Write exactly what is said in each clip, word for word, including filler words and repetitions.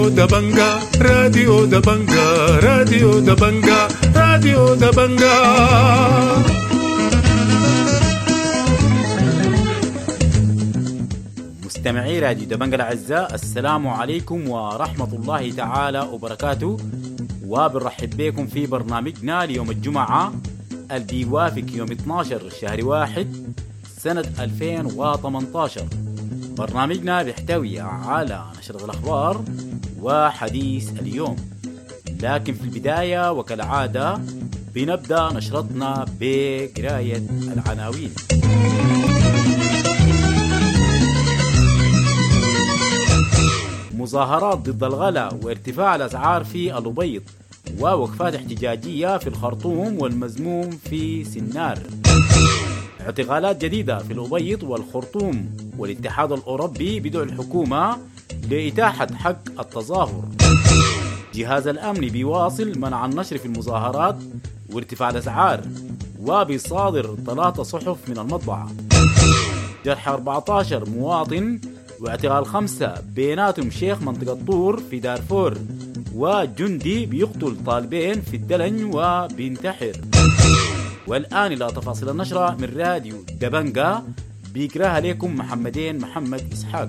راديو دبنجا راديو دبنجا راديو دبنجا راديو دبنجا. مستمعي راديو دبنجا الأعزاء، السلام عليكم ورحمة الله تعالى وبركاته، وبنرحب بكم في برنامجنا ليوم الجمعة اللي بيوافق يوم اثني عشر شهر واحد سنة ألفين وثمانية عشر. برنامجنا بيحتوي على نشرة الأخبار وحديث اليوم، لكن في البداية وكالعادة بنبدأ نشرتنا بقراية العناوين. مظاهرات ضد الغلاء وارتفاع الأسعار في الأبيض، ووقفات احتجاجية في الخرطوم والمزموم في سنار. اعتقالات جديدة في الأبيض والخرطوم، والاتحاد الأوروبي بدعو الحكومة لإتاحة حق التظاهر. جهاز الأمن بيواصل منع النشر في المظاهرات وارتفاع الأسعار، وبيصادر ثلاثة صحف من المطبعة. جرح أربعة عشر مواطن واعتقال خمسة، بيناتهم شيخ منطقة طور في دارفور، وجندي بيقتل طالبين في الدلن وبينتحر. والآن إلى تفاصيل النشرة من راديو دبنجا، بيقراها لكم محمدين محمد إسحاق.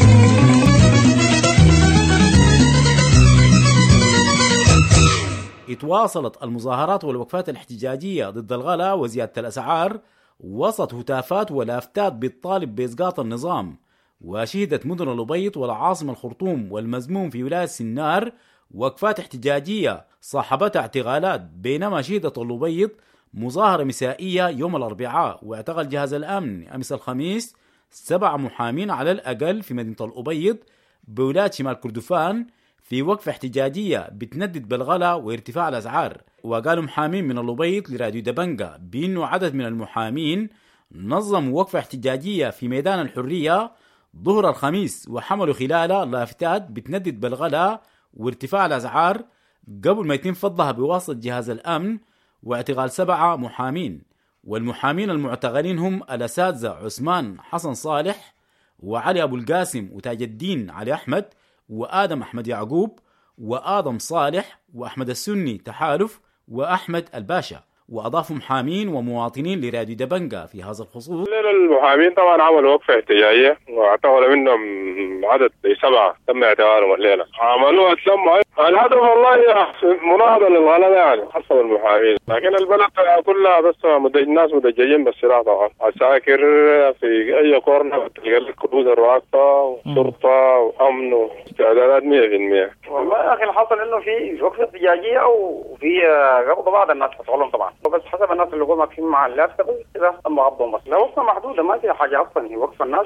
اتواصلت المظاهرات والوقفات الاحتجاجية ضد الغلاء وزيادة الأسعار وسط هتافات ولافتات بالطالب بإسقاط النظام. وشهدت مدن الأبيض والعاصمة الخرطوم والمزموم في ولاية سنار وقفات احتجاجية صاحبتها اعتقالات، بينما شهدت الأبيض مظاهرة مسائية يوم الأربعاء، واعتقل جهاز الأمن أمس الخميس سبع محامين على الأقل في مدينة الأبيض بولاية شمال كردفان في وقفة احتجاجية بتندد بالغلاء وارتفاع الأسعار. وقالوا محامين من الأبيض لراديو دبنجا بأنه عدد من المحامين نظموا وقفة احتجاجية في ميدان الحرية ظهر الخميس، وحملوا خلالها لافتات بتندد بالغلاء وارتفاع الأسعار قبل ما يتم فضها بواسطة جهاز الأمن واعتقال سبعة محامين. والمحامين المعتقلين هم الأساتذة عثمان حسن صالح وعلي أبو القاسم وتاج الدين علي أحمد وآدم أحمد يعقوب وآدم صالح وأحمد السني تحالف وأحمد الباشا. وأضافوا محامين ومواطنين لراديو دبنجا في هذا الخصوص. المحامين طبعا عملوا وقفة احتجاجية واعتقلوا منهم عدد سبعة تم اعتقالهم الليلة. عملوها تسمع الهدف والله مناهضة للغلاء يعني حسب المحامين، لكن البلد كلها بس مدج... الناس مدججين بالسلاح طبعا. عساكر في أي كورنر تلقى لك كروزر واقفة وشرطة وأمن واستعدادات مية في المية. والله يا أخي الحصل إنه في وقفة احتجاجية وفي قبض بعض الناس حصلهم طبعا، بس حسب الناس اللي قوموا مع مع اللافته كده تم قبضهم. بس لا وقفه محدوده، ما فيها حاجه اصلا، هي وقفه الناس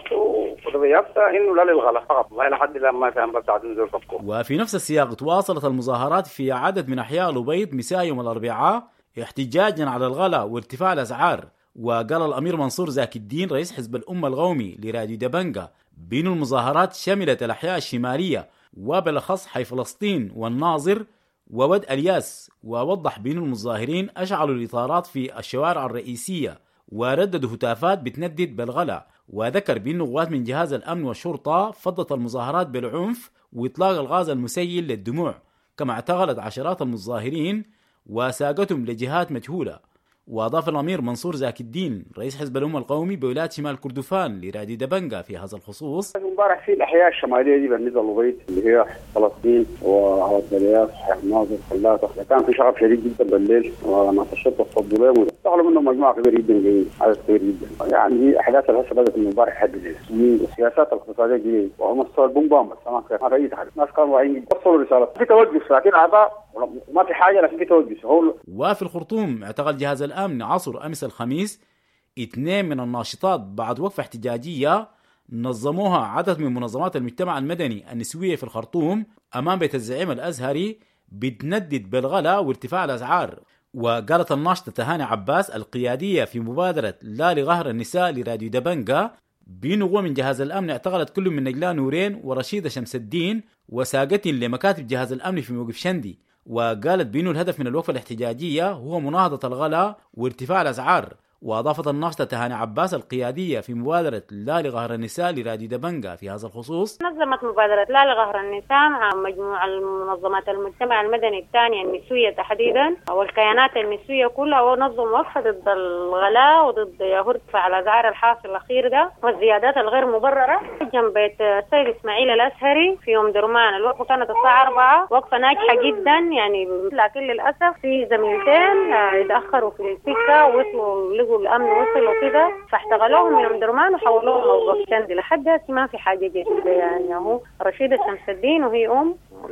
ويافته انه لا للغلاء فقط، ما الى حد لما كان بس عاد نزول فكوا. وفي نفس السياق تواصلت المظاهرات في عدد من احياء الأبيض مساء يوم الاربعاء احتجاجا على الغلاء وارتفاع الاسعار. وقال الامير منصور زكي الدين رئيس حزب الامه القومي لراديو دبنجا بين المظاهرات شملت الاحياء الشماليه وبالاخص حي فلسطين والناظر وود الياس. ووضح بين المظاهرين أشعلوا الإطارات في الشوارع الرئيسية ورددوا هتافات بتندد بالغلاء. وذكر بأن قوات من جهاز الأمن والشرطة فضت المظاهرات بالعنف وإطلاق الغاز المسيل للدموع، كما اعتقلت عشرات المظاهرين وساقتهم لجهات مجهولة. وأضاف الأمير منصور زكي الدين رئيس حزب الأمة القومي بولاية شمال كردفان لراديو دبنجا في هذا الخصوص. امبارح في الأحياء الشمالية دي بالنسبة للأبيض اللي هي فلسطين وعوض الياس حي الناظر خلاته، كان في شغب شديد جدا بالليل وناس الشرطة فضوا لهم واشتغلوا منهم مجموعة كبيرة جدا جايين، عدد كبير جدا. يعني دي أحداث الهسه بدأت من امبارح لحد الليل. والسياسات الاقتصادية دي وهم الصوبون بام بس ما كان أي تحدث، الناس كانوا واعيين وصلوا رسالة في توجه، لكن أعضاء ما في حاجة لكن في توجه. هو وفي الخرطوم اعتقل جهاز الأمن عصر أمس الخميس اثنين من الناشطات بعد وقفة احتجاجية نظموها عدد من منظمات المجتمع المدني النسوية في الخرطوم أمام بيت الزعيم الأزهري بتندد بالغلاء وارتفاع الأسعار. وقالت الناشطة تهاني عباس القيادية في مبادرة لا لغهر النساء لراديو دبنجا بأنه من جهاز الأمن اعتقلت كل من نجلاء نورين ورشيدة شمس الدين وساقتين لمكاتب جهاز الأمن في موقف شندي. وقالت بأنه الهدف من الوقفة الاحتجاجية هو مناهضة الغلاء وارتفاع الأسعار. وأضافت الناشطة تهاني عباس القيادية في مبادرة لا لقهر النساء لراديو دبنجا في هذا الخصوص: نظمت مبادرة لا لقهر النساء مع مجموعة المنظمات المجتمع المدني الثانية النسوية تحديدا والكيانات النسوية كلها، ونظم وقفة ضد الغلاء وضد ارتفاع الأسعار الحاصل الأخير ده والزيادات الغير مبررة جنب بيت السيد إسماعيل الأزهري في يوم درمان. الوقفة كانت الساعة أربعة، وقفة ناجحة جدا يعني، لكن للأسف في زميلتين اتأخروا في السكة ووصلوا لقوا الأمن وصلوا كده فاحتغلوهم من يوم درمان وحولوهم موقف شندي. لحد هسه ما في حاجة جديدة يعني. هو رشيدة شمس الدين وهي أم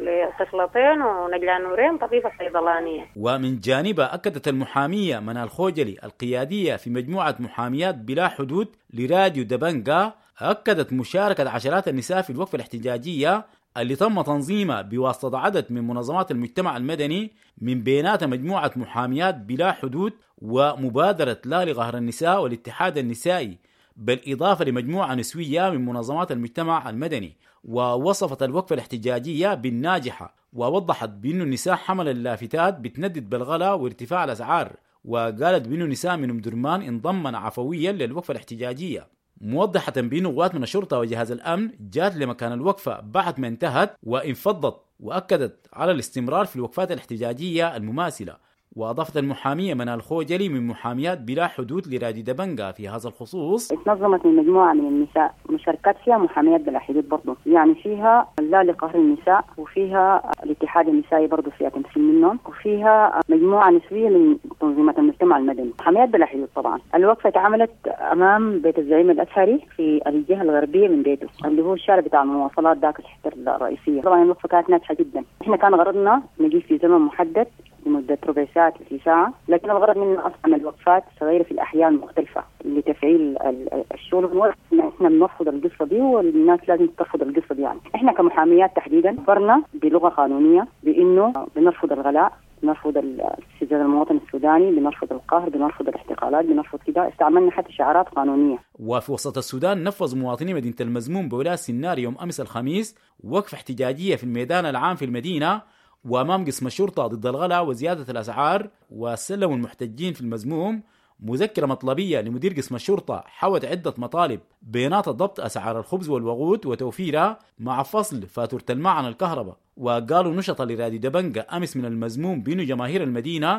لطفلتين ونجلة نورين طبيبة صيدلانية. ومن جانبها أكدت المحامية منال خوجلي القيادية في مجموعة محاميات بلا حدود لراديو دبنجا، أكدت مشاركة عشرات النساء في الوقفة الاحتجاجية اللي تم تنظيمها بواسطة عدد من منظمات المجتمع المدني، من بيناتها مجموعة محاميات بلا حدود ومبادرة لا لقهر النساء والاتحاد النسائي، بالإضافة لمجموعة نسوية من منظمات المجتمع المدني. ووصفت الوقفة الاحتجاجية بالناجحة، ووضحت بأن النساء حمل اللافتات بتندد بالغلاء وارتفاع الأسعار، وقالت بأن النساء من أم درمان انضمن عفويا للوقفة الاحتجاجية، موضحة بأن قوات من الشرطة وجهاز الأمن جات لمكان الوقفة بعد ما انتهت وانفضت، وأكدت على الاستمرار في الوقفات الاحتجاجية المماثلة. وأضافت المحامية منال خوجلي من محاميات بلا حدود لراديو دبنجا في هذا الخصوص: اتنظمت من مجموعة من النساء مشاركات فيها محاميات بلا حدود برضو، يعني فيها لا لقهر النساء وفيها الاتحاد النسائي برضو فيها تمثيل منهم، وفيها مجموعة نسوية من تنظيمات المجتمع المدني، محاميات بلا حدود. طبعا الوقفة اتعملت أمام بيت الزعيم الأزهري في الجهة الغربية من بيته اللي هو الشارع بتاع المواصلات ذاك الحتة الرئيسية. طبعا الوقفة كانت ناجحة جدا. احنا كان غرضنا نجي في زمن محدد لمدة ربع ساعة في ساعة، لكن الغرض مننا أصلا الوقفات صغيرة في الأحياء المختلفة لتفعيل الشغل. احنا بنرفض القصة دي والناس لازم ترفض القصة دي. يعني احنا كمحاميات تحديدا فرنا بلغة قانونية بأنه بنرفض الغلاء، بنرفض السجن المواطن السوداني، بنرفض القهر، بنرفض الاحتقالات، بنرفض كده. استعملنا حتى شعارات قانونية. وفي وسط السودان نفذ مواطني مدينة المزموم بولاية سنار يوم أمس الخميس وقفة احتجاجية في الميدان العام في المدينة وأمام قسم الشرطة ضد الغلاء وزيادة الأسعار، وسلموا المحتجين في المزموم مذكرة مطلبية لمدير قسم الشرطة حوت عدة مطالب، بينات ضبط أسعار الخبز والوقود وتوفيرها مع فصل فاتورة الماء عن الكهرباء. وقالوا نشطة لراديو دبنجا أمس من المزموم بأن جماهير المدينة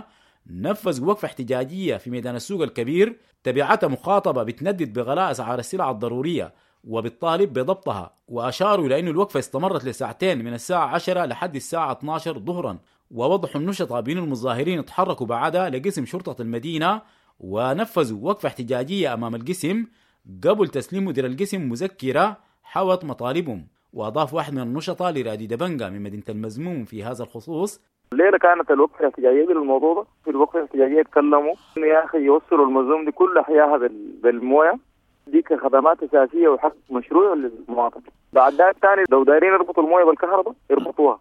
نفذ وقفة احتجاجية في ميدان السوق الكبير تبعتها مخاطبة بتندد بغلاء أسعار السلع الضرورية وبالطالب بضبطها، وأشاروا إلى أن الوقفة استمرت لساعتين من الساعة عشرة لحد الساعة اثنتي عشرة ظهرا. ووضحوا النشطة بأن المظاهرين تحركوا بعدها لقسم شرطة المدينة ونفذوا وقفة احتجاجية أمام القسم قبل تسليم مدير القسم مذكرة حوت مطالبهم. وأضاف واحد من النشطة لراديو دبنجا من مدينة المزموم في هذا الخصوص: الليلة كانت الوقفة الاحتجاجية بالموضوع ده. في الوقفة الاحتجاجية تكلموا إنه يا أخي يوصلوا المزموم دي كل أحياها بالموية دي كخدمات أساسية وحق مشروع للمواطن. بعد ذلك ثاني لو دايرين يربطوا الموية بالكهرباء يربطوها.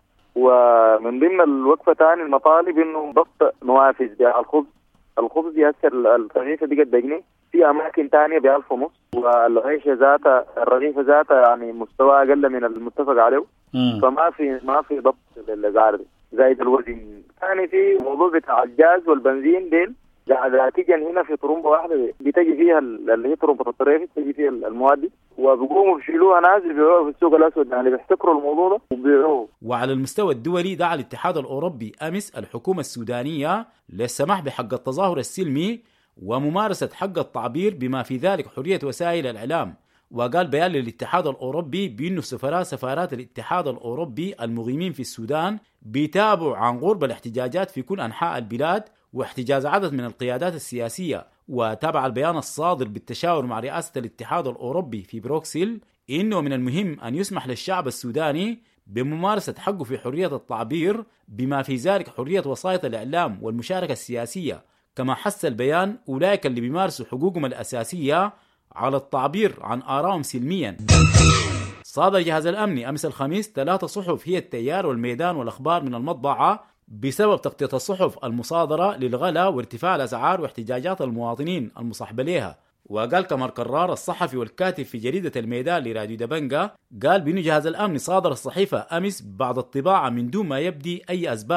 ومن ضمن الوقفة ثاني المطالب إنه ضبط نوافذ بيع الخبز. الخبز يسر الرغيفة دي قد جنيه، في أماكن ثانية بألف ونص، والعيش ذاتها الرغيفة ذاتها يعني مستوى أقل من المتفق عليه، فما في ما في ضبط للأسعار دي زائد الوزن. ثاني في موضوع بتاع الجاز والبنزين ديل ذاتيا هنا في طرمبة واحدة بتجي فيها اللي هي طرمبة الطريف تجي فيها المواد دي، وبيقوموا بيشيلوها ناس بيبيعوها في السوق الأسود، يعني بيحتكروا الموضوع ده وبيبيعوه. وعلى المستوى الدولي دعا الاتحاد الأوروبي أمس الحكومة السودانية للسماح بحق التظاهر السلمي وممارسة حق التعبير بما في ذلك حرية وسائل الإعلام. وقال بيان للاتحاد الأوروبي بأنه سفراء سفارات الاتحاد الأوروبي المقيمين في السودان بيتابعوا عن قرب الاحتجاجات في كل أنحاء البلاد واحتجاز عدد من القيادات السياسية. وتابع البيان الصادر بالتشاور مع رئاسة الاتحاد الأوروبي في بروكسل إنه من المهم أن يسمح للشعب السوداني بممارسة حقه في حرية التعبير بما في ذلك حرية وسائط الإعلام والمشاركة السياسية. كما حث البيان أولئك اللي بيمارسوا حقوقهم الأساسية على التعبير عن آرائهم سلميا. صادر جهاز الأمن أمس الخميس ثلاثة صحف هي التيار والميدان والأخبار من المطبعة بسبب تغطية الصحف المصادرة للغلاء وارتفاع الأسعار واحتجاجات المواطنين المصاحبة لها. وقال كمال قرار الصحفي والكاتب في جريدة الميدان لراديو دبنجا قال بأن جهاز الأمن صادر الصحيفة أمس بعد الطباعة من دون ما يبدي أي أسباب،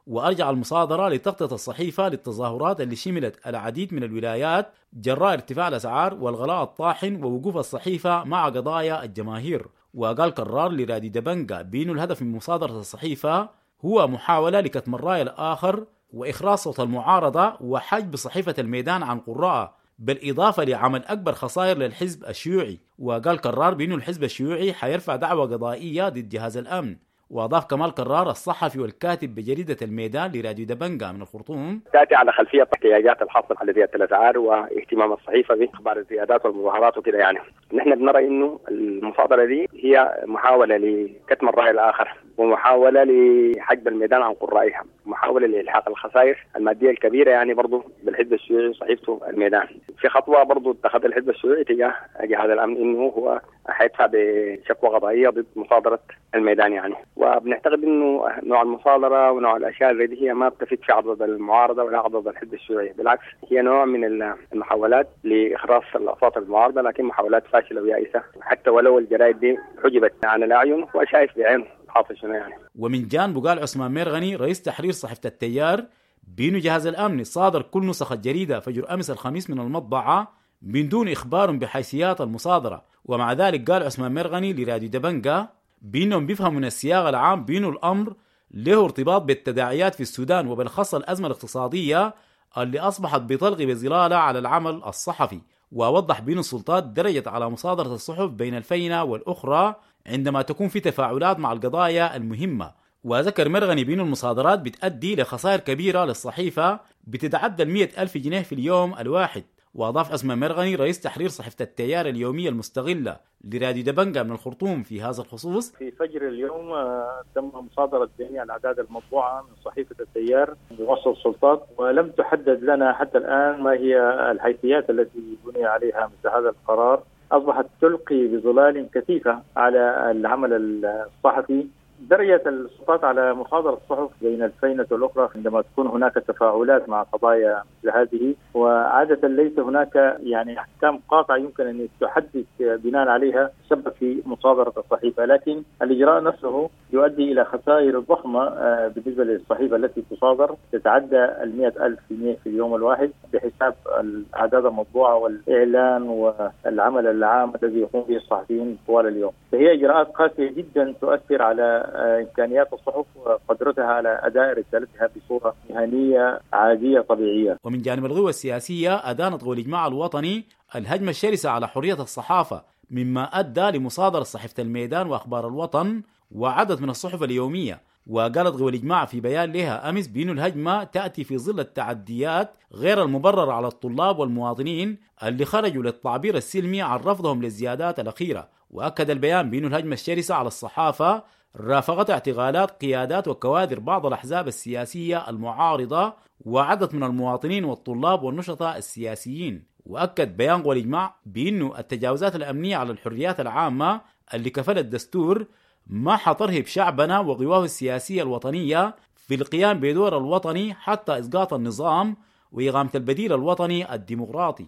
وأرجع المصادرة لتغطية الصحيفة للتظاهرات اللي شملت العديد من الولايات جراء ارتفاع الأسعار والغلاء الطاحن ووقوف الصحيفة مع قضايا الجماهير. وقال قرار لراديو دبنجا بأنه الهدف من مصادرة الصحيفة هو محاولة لكتم الرأي الآخر وإخراج صوت المعارضة وحجب صحيفة الميدان عن قراءة، بالإضافة لعمل أكبر خسائر للحزب الشيوعي. وقال قرار بأنه الحزب الشيوعي حيرفع دعوى قضائية ضد جهاز الأمن. وأضاف كمال قرار الصحفي والكاتب بجريدة الميدان لراديو دبنجا من الخرطوم: تأتي على خلفية احتياجات الحاصل على زيادة الأسعار واهتمام الصحيفة بأخبار الزيادات والمظاهرات وكذا. يعني نحن بنرى إنه المصادرة دي هي محاولة لكتم الرأي الآخر ومحاولة لحجب الميدان عن قرائها، محاولة لإلحاق الخسائر المادية الكبيرة يعني برضو بالحزب الشيوعي صحيفته الميدان. في خطوة برضو اتخذ الحزب الشيوعي تجاه جهاز الأمن إنه هو حيدفع بشكوى قضائية ضد مصادرة الميدان يعني. وبنعتقد إنه نوع المصادرة ونوع الأشياء اللي هي ما بتفيد في عضد المعارضة ولا عضد الحزب الشيوعي، بالعكس هي نوع من المحاولات لإخراج الأصوات المعارضة، لكن محاولات فاشلة ويائسة، حتى ولو الجرائد دي حجبت عن الأعين وشايف بعينه حاصل شنو يعني. ومن جانبه قال عثمان ميرغني رئيس تحرير صحيفة التيار بأنه جهاز الأمن صادر كل نسخ الجريدة فجر أمس الخميس من المطبعة من دون إخبار بحيثيات المصادرة. ومع ذلك قال عثمان ميرغني لراديو دبنجا بأنهم بيفهموا من السياق العام بأنه الأمر له ارتباط بالتداعيات في السودان وبالخاصة الأزمة الاقتصادية اللي أصبحت بطلق بظلالة على العمل الصحفي. ووضح بأن السلطات درجت على مصادرة الصحف بين الفينة والأخرى عندما تكون في تفاعلات مع القضايا المهمة. وذكر مرغني بأن المصادرات بتؤدي لخسائر كبيرة للصحيفة بتتعدى المئة ألف جنيه في اليوم الواحد. وأضاف عثمان مرغني رئيس تحرير صحيفة التيار اليومية المستغلة لراديو دبنجا من الخرطوم في هذا الخصوص: في فجر اليوم تم مصادرة جميع الأعداد المطبوعة من صحيفة التيار بوسط السلطات، ولم تحدد لنا حتى الآن ما هي الحيثيات التي بني عليها مثل هذا القرار. أصبحت تلقي بظلال كثيفة على العمل الصحفي. درجة السلطات على مصادرة الصحف بين الفينة والأخرى عندما تكون هناك تفاعلات مع قضايا مثل هذه، وعادة ليس هناك يعني أحكام قاطعة يمكن أن تحدث بناء عليها سبب في مصادرة الصحيفة، لكن الإجراء نفسه يؤدي إلى خسائر ضخمة بالنسبة للصحيفة التي تصادر تتعدى المئة ألف جنيه في اليوم الواحد بحساب الأعداد المطبوعة والإعلان والعمل العام الذي يقوم به الصحفيين طوال اليوم. فهي إجراءات قاسية جدا تؤثر على إمكانيات الصحف وقدرتها على أداء رسالتها بصورة مهنية عادية طبيعية. ومن جانب القوى السياسية أدانت قوى الإجماع الوطني الهجمة الشرسة على حرية الصحافة، مما أدى لمصادرة صحيفة الميدان وأخبار الوطن وعدد من الصحف اليومية. وقالت قوى الإجماع في بيان لها أمس بأن الهجمة تأتي في ظل التعديات غير المبررة على الطلاب والمواطنين اللي خرجوا للتعبير السلمي عن رفضهم للزيادات الأخيرة. وأكد البيان بأن الهجمة الشرسة على الصحافة رافقت اعتقالات قيادات وكوادر بعض الأحزاب السياسية المعارضة وعدد من المواطنين والطلاب والنشطاء السياسيين. وأكد بيان قوى الإجماع بأن التجاوزات الأمنية على الحريات العامة اللي كفل الدستور ما حترهب شعبنا وقواه السياسية الوطنية في القيام بدور الوطني حتى إسقاط النظام وإقامة البديل الوطني الديمقراطي.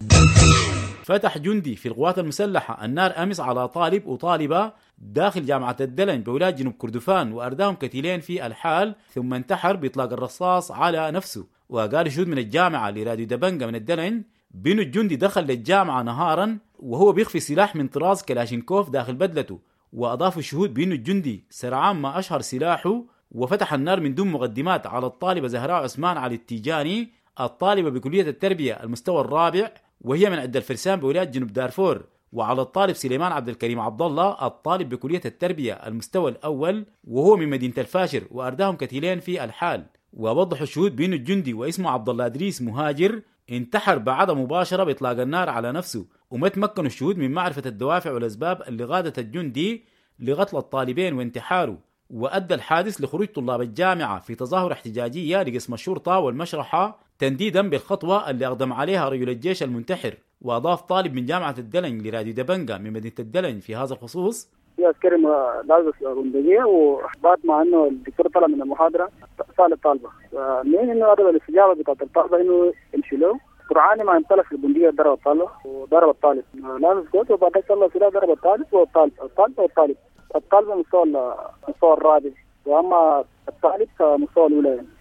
فتح جندي في القوات المسلحة النار أمس على طالب وطالبة داخل جامعة الدلن بولاية جنوب كردفان وأرداهم كتيلين في الحال، ثم انتحر بإطلاق الرصاص على نفسه. وقال شهود من الجامعة لراديو دبنجا من الدلن بأن الجندي دخل للجامعة نهارا وهو بيخفي سلاح من طراز كلاشينكوف داخل بدلته. وأضاف الشهود بأن الجندي سرعان ما أشهر سلاحه وفتح النار من دون مقدمات على الطالبة زهراء عثمان علي التيجاني، الطالبة بكلية التربية المستوى الرابع وهي من عند الفرسان بولاية جنوب دارفور، وعلى الطالب سليمان عبد الكريم عبد الله الطالب بكلية التربية المستوى الأول وهو من مدينة الفاشر، وأرداهم كتيلين في الحال. ووضح الشهود بأن الجندي واسمه عبد الله إدريس مهاجر انتحر بعد مباشرة بإطلاق النار على نفسه. وما تمكنوا الشهود من معرفة الدوافع والأسباب اللي غادت الجندي لقتل الطالبين وانتحاره. وأدى الحادث لخروج طلاب الجامعة في تظاهرة احتجاجية لقسم الشرطة والمشرحة تنديدا بالخطوة اللي أقدم عليها رجل الجيش المنتحر. وأضاف طالب من جامعة الدلن لراديو دبنجا من مدينة الدلن في هذا الخصوص: في عسكري لابس بندقية وبعد ما انه الدكتور طلع من المحاضرة سأل الطالبة مين انه هذا الاستجابة بتاعت الطالبة انه يمشي له، سرعان ما انطلق البندقية ضرب الطالبة وضرب الطالب لابس كوت، وبعد ذلك الله سلاح ضرب الطالب والطالب الطالب والطالب الطالبة مستوى المستوى الرابع، واما الطالب كمستوى الاولى.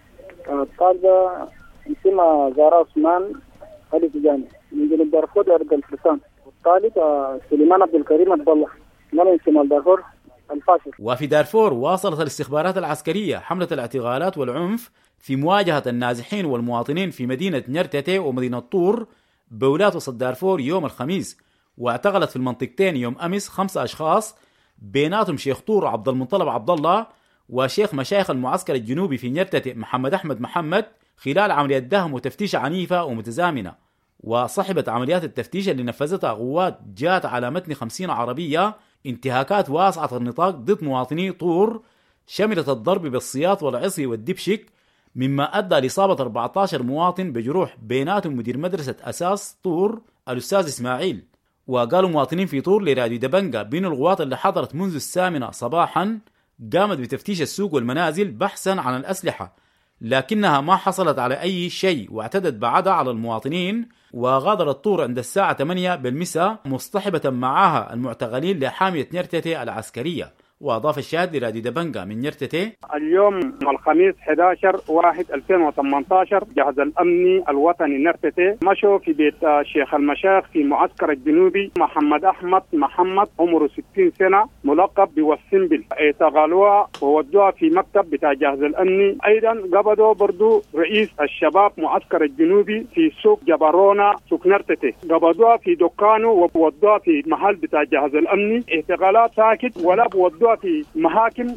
الطالبة اسمها زهراء عثمان خليل جامع من جنوب دارفور أرض الفرسان. والطالب سليمان عبد الكريم عبد الله من شمال دارفور الفاشر. وفي دارفور واصلت الاستخبارات العسكرية حملة الاعتقالات والعنف في مواجهة النازحين والمواطنين في مدينة نيرتتي ومدينة طور بولاية وسط دارفور يوم الخميس، واعتقلت في المنطقتين يوم أمس خمسة أشخاص بيناتهم شيخ طور عبد المطلب عبد الله وشيخ مشايخ المعسكر الجنوبي في نيرتتي محمد أحمد محمد خلال عمليات دهم وتفتيش عنيفة ومتزامنة. وصحبت عمليات التفتيش اللي نفذتها قوات جات على متن خمسين عربية انتهاكات واسعة النطاق ضد مواطني طور شملت الضرب بالسياط والعصي والدبشك، مما أدى لإصابة أربعة عشر مواطن بجروح بيناتهم مدير مدرسة أساس طور الأستاذ إسماعيل. وقالوا مواطنين في طور لراديو دبنجا بين القوات اللي حضرت منذ الثامنة صباحا قامت بتفتيش السوق والمنازل بحثا عن الأسلحة، لكنها ما حصلت على أي شيء واعتدت بعدها على المواطنين، وغادرت طور عند الساعة ثمانية بالمساء مصطحبة معها المعتقلين لحامية نيرتتي العسكرية. وأضاف الشاهد لراديو دبنجا من نيرتتي: اليوم الخميس أحد عشر واحد ألفين وثمانية عشر جهاز الأمني الوطني نيرتتي مشوا في بيت شيخ المشايخ في معسكر الجنوبي محمد أحمد محمد عمره ستين سنة ملقب بوالسنبل، اعتقلوها وودوها في مكتب بتاع جهاز الأمني. أيضا قبضوا برضو رئيس الشباب معسكر الجنوبي في سوق جبرونا سوق نيرتتي، قبضوها في دكانه وودوها في محل بتاع جهاز الأمني. اعتقالات ساكت ولا بودوها في محاكم.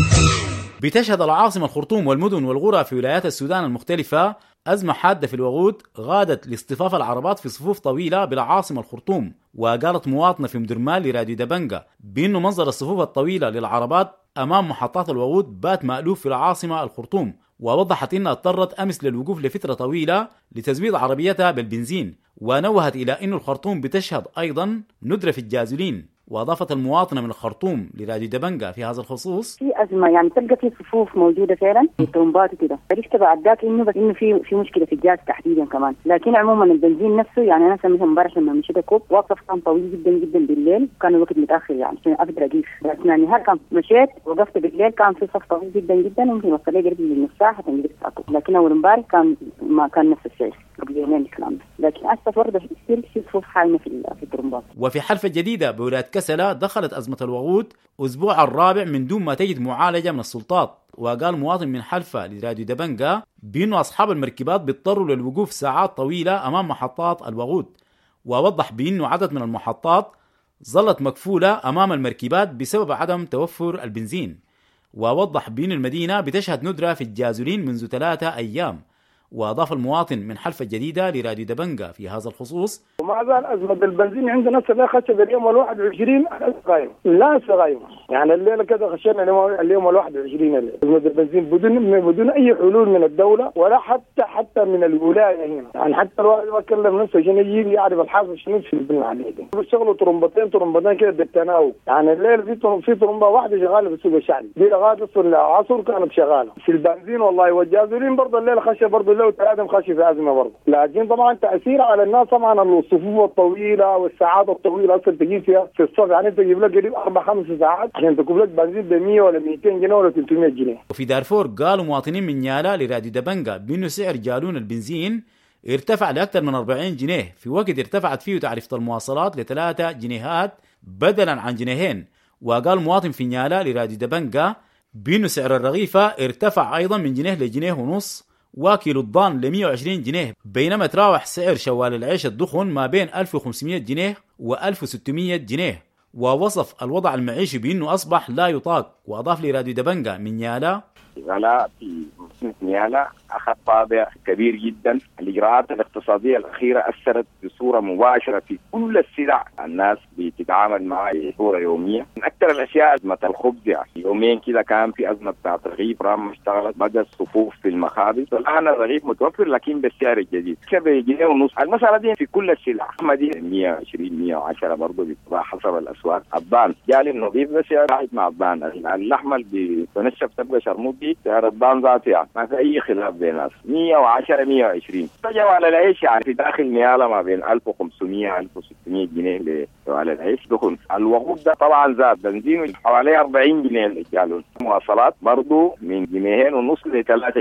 بتشهد العاصمة الخرطوم والمدن والقرى في ولايات السودان المختلفة أزمة حادة في الوقود غادت لاصطفاف العربات في صفوف طويلة بالعاصمة الخرطوم. وقالت مواطنة في مدرمال لراديو دبنجا بأنه منظر الصفوف الطويلة للعربات أمام محطات الوقود بات مألوف في العاصمة الخرطوم. ووضحت أنها اضطرت أمس للوقوف لفترة طويلة لتزويد عربيتها بالبنزين، ونوهت إلى أن الخرطوم بتشهد أيضا ندرة في الجازولين. وأضافت المواطنة من الخرطوم لراديو دبنجا في هذا الخصوص: في أزمة يعني تلقى في صفوف موجودة فعلا في الطرمبات وكده. عرفت بعد ذاك إنه بس إنه في في مشكلة في الجاز تحديدا كمان، لكن عموما البنزين نفسه يعني أنا مثلا امبارح لما مشيت كوب واقف كان طويل جدا جدا بالليل، كان الوقت متأخر يعني عشان أقدر أقيس، بس يعني هل كان مشيت وقفت بالليل كان في صف طويل جدا جدا ممكن يوصل لي قريب من نص ساعة حتى نقدر أكل، لكن أول امبارح كان ما كان نفس الشيء قبل يومين الكلام ده، لكن أسف برضه يصير في صفوف حايمة في في الطرمبات. وفي حلفة جديدة بولاية كسلة دخلت أزمة الوقود أسبوع الرابع من دون ما تجد معالجة من السلطات. وقال مواطن من حلفة لراديو دبنجا بأنه أصحاب المركبات بيضطروا للوقوف ساعات طويلة أمام محطات الوقود. ووضح بأنه عدد من المحطات ظلت مكفولة أمام المركبات بسبب عدم توفر البنزين. ووضح بأن المدينة بتشهد ندرة في الجازولين منذ ثلاثة أيام. وأضاف المواطن من حلفة جديدة لراديو دبنجا في هذا الخصوص: وما زال أزمة البنزين عندنا سبعة خشب اليوم الواحد وعشرين قايمة لا قايمة، يعني الليلة كذا خشينا اليوم الواحد وعشرين أزمة البنزين بدون بدون أي حلول من الدولة ولا حتى حتى من الولاية هنا، يعني حتى الواحد يتكلم نفسه عشان يجي يعرف الحافظ شنو في البن عليه. بيشتغلوا طرمبتين طرمبتين كده بالتناوب، يعني الليل في في طرمبة واحدة شغالة بالسوق الشعبي دي لغاية العصر كانت شغالة في البنزين والله، والجازولين برضه الليلة خشة برضه وثلاثة خاشي في أزمة برضه، لكن طبعا تأثير على الناس طبعا الصفوف الطويلة والساعات الطويلة أصلا تجيب فيها في الصف، يعني أنت تجيب لك قريب أربع خمس ساعات عشان تجيب لك بنزين ب مية ولا مئتين جنيه ولا ثلاثمية جنيه. وفي دارفور قالوا مواطنين من نيالا لراديو دبنجا بأنه سعر جالون البنزين ارتفع لأكثر من أربعين جنيه في وقت ارتفعت فيه تعرفة المواصلات لثلاثة جنيهات بدلا عن جنيهين. وقال مواطن في نيالا لراديو دبنجا بأنه سعر الرغيفة ارتفع أيضا من جنيه لجنيه ونص، وكيلو الضان ل مية وعشرين جنيه، بينما تراوح سعر شوال العيش الدخن ما بين ألف وخمسمية جنيه و ألف وستمية جنيه. ووصف الوضع المعيشي بأنه أصبح لا يطاق. وأضاف لراديو دبنجا من نيالا: الغلاء في نيالا أخذ طابع كبير جدا. الإجراءات الاقتصادية الأخيرة أثرت بصورة مباشرة في كل السلع الناس بتتعامل معها بصورة يومية. من أكثر الأشياء أزمة الخبز، يعني يومين كذا كان في أزمة بتاع الرغيف رام اشتغلت بدأ الصفوف في المخابز، والآن الرغيف متوفر لكن بالسعر الجديد سبعة جنيه ونص. المسألة دي في كل السلع، مدينة مية وعشرين مية وعشرة برضه بتبقى حسب الأسواق. الضان جالي النظيف بسعر واحد مع الضان، اللحمة اللي بتنشف تبقى شرموطي سعر الضان ذاتها يعني ما في أي خلاف بين الناس مية وعشرة مية وعشرين. جوال العيش يعني في داخل نيالا ما بين ألف وخمسمية ألف وستمية جنيه لجوال العيش دخن. الوقود ده طبعا زاد، بنزين حوالي أربعين جنيه الجالون. مواصلات برضو من جنيهين ونص لثلاثة جنيه.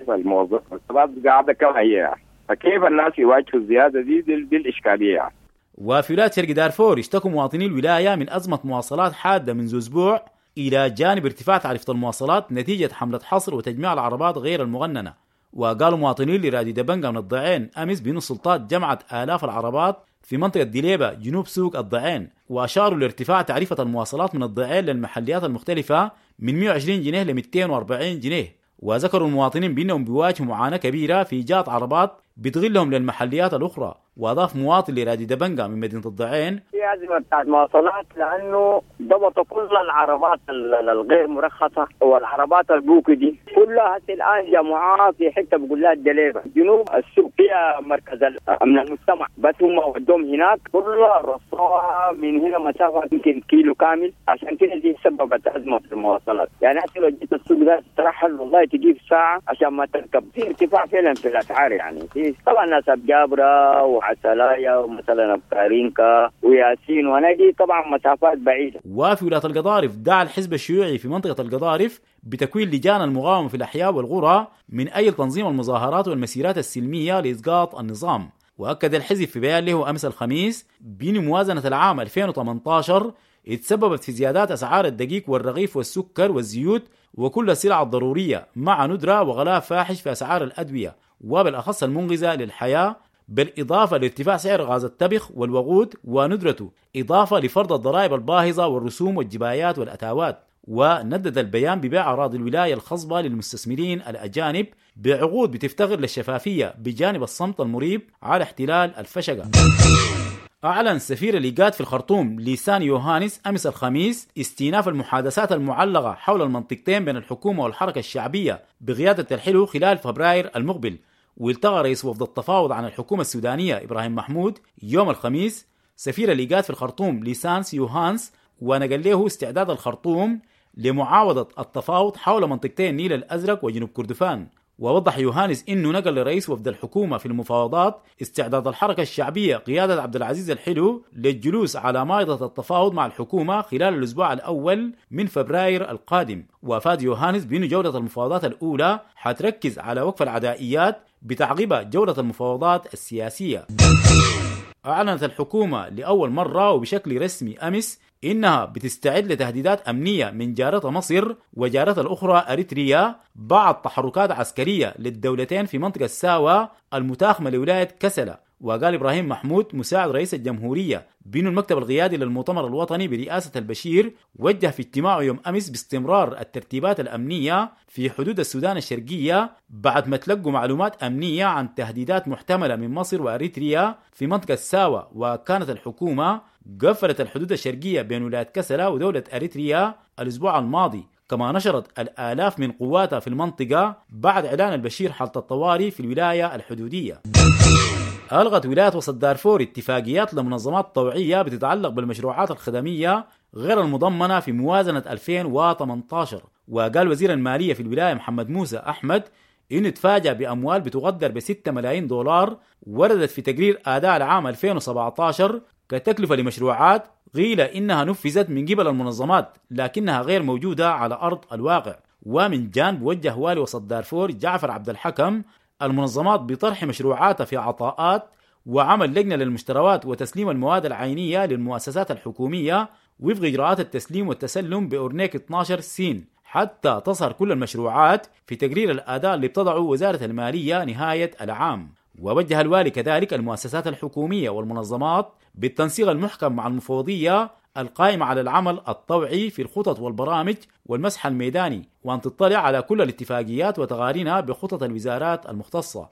الموظف الثبات قاعدة كما هي يعني. فكيف الناس يواجهوا الزيادة دي دي, دي الإشكالية يعني. وفي ولاية شرق دارفور اشتكوا مواطني الولاية من أزمة مواصلات حادة منذ أسبوع، إلى جانب ارتفاع تعرفة المواصلات نتيجة حملة حصر وتجميع العربات غير المغننة. وقالوا مواطنين لرادي دبنجة من الضعين أمس بأن السلطات جمعت آلاف العربات في منطقة ديليبة جنوب سوق الضعين، وأشاروا لارتفاع تعرفة المواصلات من الضعين للمحليات المختلفة من مئة وعشرين جنيه ل مئتين وأربعين جنيه. وذكروا المواطنين بأنهم بيواجهوا معاناة كبيرة في إيجاد عربات بتغلهم للمحليات الأخرى. وأضاف مواطن لرادي دبنجة من مدينة الضعين: في أزمة بتاعت مواصلات لأنه ضبطوا كل العربات الغير مرخصة والعربات البوكي دي كلها هسه الآن جمعوها في حتة بقول لها الدليبة جنوب السوق فيها مركز من المجتمع، بس هم ودوهم هناك كلها رصوها من هنا مسافة يمكن كيلو كامل. عشان كده دي سببت أزمة في المواصلات. يعني هسه لو جيت السوق ده ترحل والله تجيب ساعة عشان ما تركب. في ارتفاع فعلا في الأسعار يعني. في طبعا ناس بجابرة وعسلايا ومثلا بكارينكا وياسين ونجي طبعا مسافات بعيدة. وفي ولاية القضارف دعا الحزب الشيوعي في منطقة القضارف بتكوين لجان المقاومة في الأحياء والقرى من أجل تنظيم المظاهرات والمسيرات السلمية لإسقاط النظام. وأكد الحزب في بيان له أمس الخميس بأن موازنة العام ألفين وثمانية عشر اتسببت في زيادات أسعار الدقيق والرغيف والسكر والزيوت وكل السلع الضرورية، مع ندرة وغلاء فاحش في أسعار الأدوية وبالأخص المنقذة للحياة، بالإضافة لارتفاع سعر غاز الطبخ والوقود وندرته، إضافة لفرض الضرائب الباهظة والرسوم والجبايات والأتاوات. وندد البيان ببيع أراضي الولاية الخصبة للمستثمرين الأجانب بعقود بتفتقر للشفافية بجانب الصمت المريب على احتلال الفشقة. أعلن سفير الإيجاد في الخرطوم ليسان يوهانس أمس الخميس استئناف المحادثات المعلقة حول المنطقتين بين الحكومة والحركة الشعبية بقيادة الحلو خلال فبراير المقبل. والتقى رئيس وفد التفاوض عن الحكومة السودانية إبراهيم محمود يوم الخميس سفير الإيجاد في الخرطوم ليسانس يوهانس، ونقل له استعداد الخرطوم لمعاوضة التفاوض حول منطقتين النيل الأزرق وجنوب كردفان. ووضح يوهانس إنه نقل لرئيس وفد الحكومة في المفاوضات استعداد الحركة الشعبية قيادة عبد العزيز الحلو للجلوس على مائدة التفاوض مع الحكومة خلال الأسبوع الأول من فبراير القادم. وأفاد يوهانس بأن جولة المفاوضات الأولى حتركز على وقف العدائيات بتعقيب جولة المفاوضات السياسية. أعلنت الحكومة لأول مرة وبشكل رسمي أمس إنها بتستعد لتهديدات أمنية من جارتها مصر وجارتها الأخرى أريتريا بعد تحركات عسكرية للدولتين في منطقة ساوا المتاخمة لولاية كسلا. وقال إبراهيم محمود مساعد رئيس الجمهورية بأن المكتب القيادي للمؤتمر الوطني برئاسة البشير وجه في اجتماعه يوم أمس باستمرار الترتيبات الأمنية في حدود السودان الشرقية بعد ما تلقوا معلومات أمنية عن تهديدات محتملة من مصر وأريتريا في منطقة ساوا. وكانت الحكومة قفلت الحدود الشرقية بين ولاية كسلا ودولة أريتريا الأسبوع الماضي. كما نشرت الآلاف من قواتها في المنطقة بعد إعلان البشير حالة الطوارئ في الولاية الحدودية. ألغت ولاية وسط دارفور اتفاقيات لمنظمات طوعية بتتعلق بالمشروعات الخدمية غير المضمنة في موازنة ألفين وثمانية عشر. وقال وزير المالية في الولاية محمد موسى أحمد إنه تفاجأ بأموال بتقدر بستة ملايين دولار وردت في تقرير أداء العام ألفين وسبعة عشر كتكلفة لمشروعات قيل إنها نفذت من قبل المنظمات لكنها غير موجودة على أرض الواقع. ومن جانب وجه والي وسط دارفور جعفر عبد الحكم المنظمات بطرح مشروعاتها في عطاءات وعمل لجنة للمشتريات وتسليم المواد العينية للمؤسسات الحكومية وفق إجراءات التسليم والتسلم بأورنيك اثنا عشر سين حتى تظهر كل المشروعات في تقرير الأداء اللي بتضعه وزارة المالية نهاية العام. ووجه الوالي كذلك المؤسسات الحكومية والمنظمات بالتنسيق المحكم مع المفوضية القائمة على العمل الطوعي في الخطط والبرامج والمسح الميداني، وأن تطلع على كل الاتفاقيات وتقاريرها بخطط الوزارات المختصة.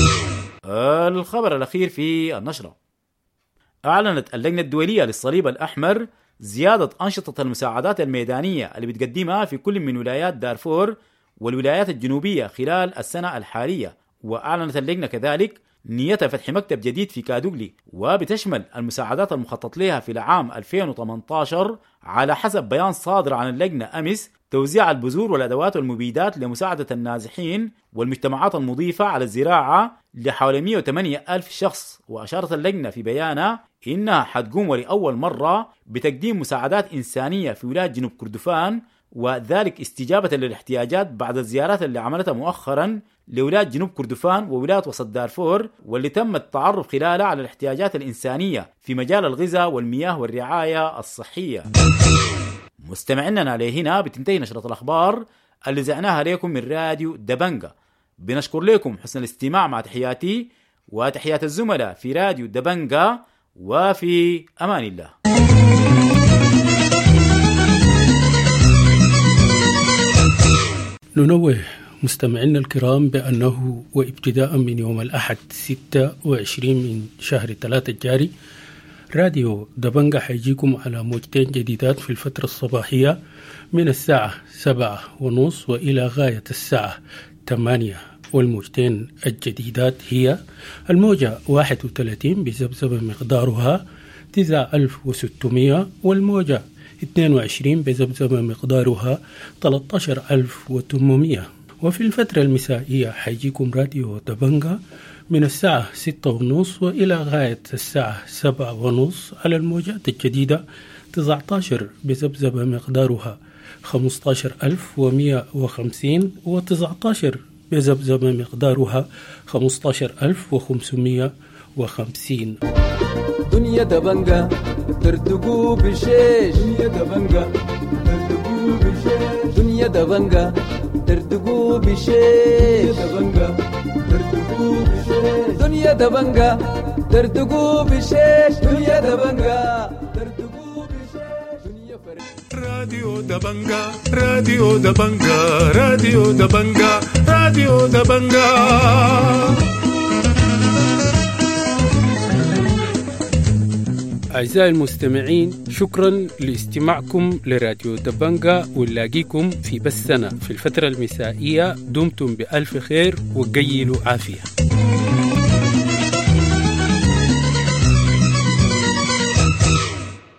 الخبر الأخير في النشرة: أعلنت اللجنة الدولية للصليب الأحمر زيادة أنشطة المساعدات الميدانية اللي بتقدمها في كل من ولايات دارفور والولايات الجنوبية خلال السنة الحالية. وأعلنت اللجنة كذلك نيتها فتح مكتب جديد في كادوغلي، وبتشمل المساعدات المخطط لها في العام ألفين وثمانية عشر على حسب بيان صادر عن اللجنة أمس توزيع البذور والأدوات والمبيدات لمساعدة النازحين والمجتمعات المضيفة على الزراعة لحوالي مئة وثمانية ألف شخص. وأشارت اللجنة في بيانها إنها حتقوم لأول مرة بتقديم مساعدات إنسانية في ولاية جنوب كردفان، وذلك استجابة للاحتياجات بعد الزيارات اللي عملتها مؤخرا لولاية جنوب كردفان وولاية وسط دارفور، واللي تم التعرف خلالها على الاحتياجات الإنسانية في مجال الغذاء والمياه والرعاية الصحية. مستمعيننا لهنا بتنتهي نشرة الأخبار اللي زعناها لكم من راديو دبنجة. بنشكر لكم حسن الاستماع مع تحياتي وتحيات الزملاء في راديو دبنجة، وفي أمان الله. ننوه مستمعينا الكرام بأنه وابتداء من يوم الأحد ستة وعشرين من شهر ثلاثة الجاري راديو دبنجة حيجيكم على موجتين جديدات في الفترة الصباحية من الساعة سبعة ونص وإلى غاية الساعة ثمانية، والموجتين الجديدات هي الموجة واحد وثلاثين بذبذبة مقدارها تسعة آلاف وستمائة، والموجة اثنين وعشرين بذبذبة مقدارها ثلاثة عشر ألف وثمانمائة. وفي الفترة المسائية حيجيكم راديو دبنجة من الساعة ستة ونص وإلى غاية الساعة سبعة ونص على الموجات الجديدة تسعة عشر بذبذبة مقدارها خمسة عشر ألف ومائة وخمسين وتسعة عشر بذبذبة مقدارها خمسة عشر ألف وخمسمائة وخمسين. دنيا دبنجة ترتقو بشيش، دنيا دبنجة ترتقو بشيش، دنيا دبنجة ترتقو بشيش، دبنجة ترتقو بشيش، دنيا دبنجة ترتقو بشيش، دنيا دبنجة ترتقو بشيش، دنيا فرق. راديو دبنجة راديو دبنجة راديو دبنجة راديو دبنجة. أعزائي المستمعين، شكرا لاستماعكم لراديو دبنجة، ونلاقيكم في بثنا في الفترة المسائية. دمتم بألف خير وقيلوا عافية.